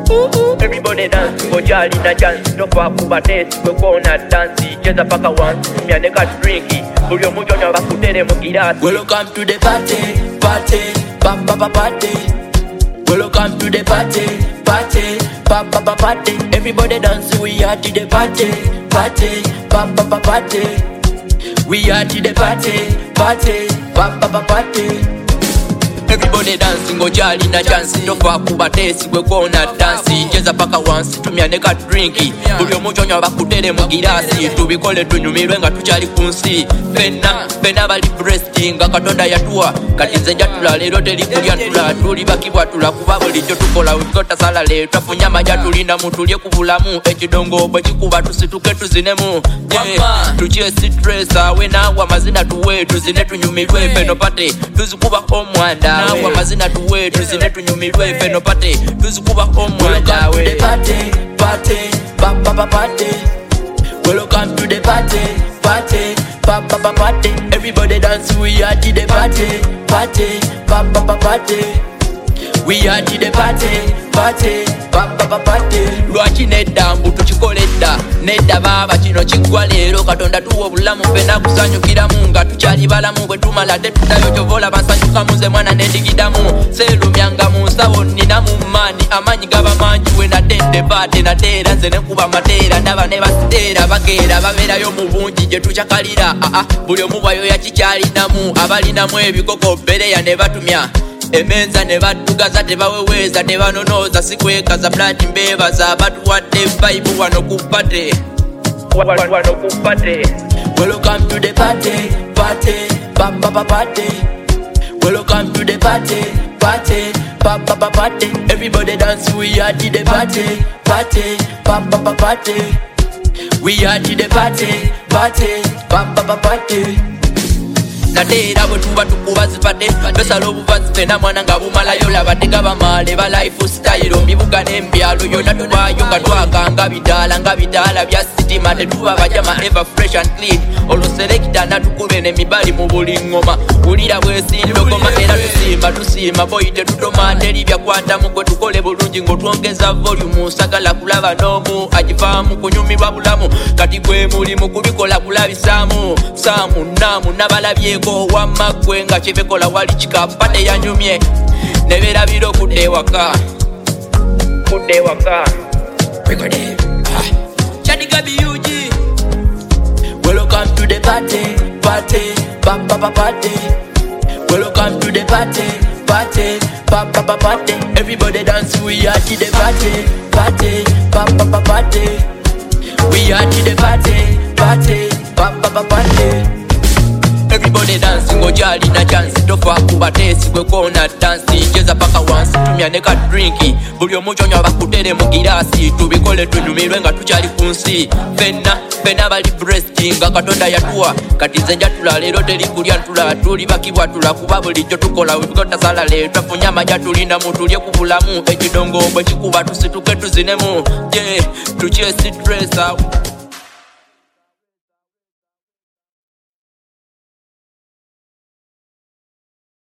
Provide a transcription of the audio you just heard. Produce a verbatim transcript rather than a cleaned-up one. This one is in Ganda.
Everybody dance, go jolly na chance. Don't fuck kuba test, go gonna dance. Cheza paka once, me and neka drinky. Bulio mucho na bakutere mugirasi. Welcome to the party, party, pa pa pa party. Welcome to the party, party, pa pa pa party. Everybody dance, we are to the party, party, pa pa pa party. We are to the party, party, pa pa pa party. Everybody dancing, go jolly na chance. Don't fuck kuba test, we gonna dance. Cheza paka once, tumia neka drinky. Bulio mucho na bakutere mugirasi. Tubikole tunyumirwe nga tuchali kunsi. Fena, fena bali breasting. Katonda yatua, katinze jatula lero teli kulya tula. Tuli bakibwa tula kuba bulijjo tukola. Wikota sala le, twafunya maja tulina mutulie kubulamu. Ekidongo bwe kikuba tusituke tuzinemu. Yeah, tuchie stress awe nawa mazina tuwe. Tuzine tunyumirwe feno pate. Tuzikuba omwanda. Nawa mazina tuwe. Tuzine tunyumirwe feno pate. Tuzikuba omwanda we. Welcome to the party, party, pa pa pa party. Welcome to the party, party, pa pa pa party. Everybody dance, we are to the party, party, pa pa pa party. We are to the party, party, pa pa pa party. Lwaki nedda mbutu chikoledda, nedda baba kino kigwa leero. Katonda tuwa obulamu fena kusanyukiramu nga tukyali balamu. Bwe tumala tetudayo kyovola bansanyuka muze mwana nendigidamu. Seerumyanga mu nsawo nina mu maani amanyi gaba mangi we nadde paate nateera nze nekuba mateera. Ndaba ne basiteera bakeera babeerayo mu bungi gye tukyakalira. Aa buli omu bwayo yakikyalinamu abalinamu ebikoko bereya ne batumya emenza ne batugaza tebaweweza tebanonoza sikwekaza blati mbebaza batuwadde vibe wano ku party Wano ku party. Welcome to the party, party, pa pa pa party. Welcome to the party, party, pa pa pa party. Everybody dance, we are to the party, party, pa pa pa party. We are to the party, party, pa pa pa party. Nateera bwe tuba tukuba zipate tosala obuvazi fena mwana nga bumalayo laba tegaba male ba lifestyle omibuga n'embyalo yonna tubayo nga twaganga bitaala nga bitaala bya sitima tetuba bajama ever fresh and clean oluselekita natukube n'emibali mu buli ngoma wulira bwesindogoma era tusimba tusimba boyi tetutoma teri byakwatamu gwe tukole bulungi ng'otwongeza volume sagala kulaba n'omu agivaamu kunyumirwa bulamu kati gwe mulimu kubikola kulabisaamu saamu naamu nabalabye ko wama kwenga chivekola wali chikapate ya nyumye nevera biro kude waka Kude waka. Rekode Chadiga biyuji. Welcome to the party, party, pa pa pa party. Welcome to the party, party, pa pa pa party. Everybody dance, we are to the party, party, pa pa pa party. We are to the party, party, pa pa pa party. Everybody dancing, go jolly na chance. Don't fuck kuba test, we gonna dance. Cheza paka once, tumia neka drinky. Bulio mucho nya bakutere mugirasi. Tubikole tunyumirwe nga tukyali kunsi. Fena, fena bali breasting. Katonda yatua, katinze njatula lero teri kulya ntula. Tuli bakibwa tula kuba bulijjo tukola. Wikota sala le, twafunya maja tulina mutulye kubulamu. Ekidongo bwe kikuba tusituke tuzinemu. Yeah, tuchie stress out.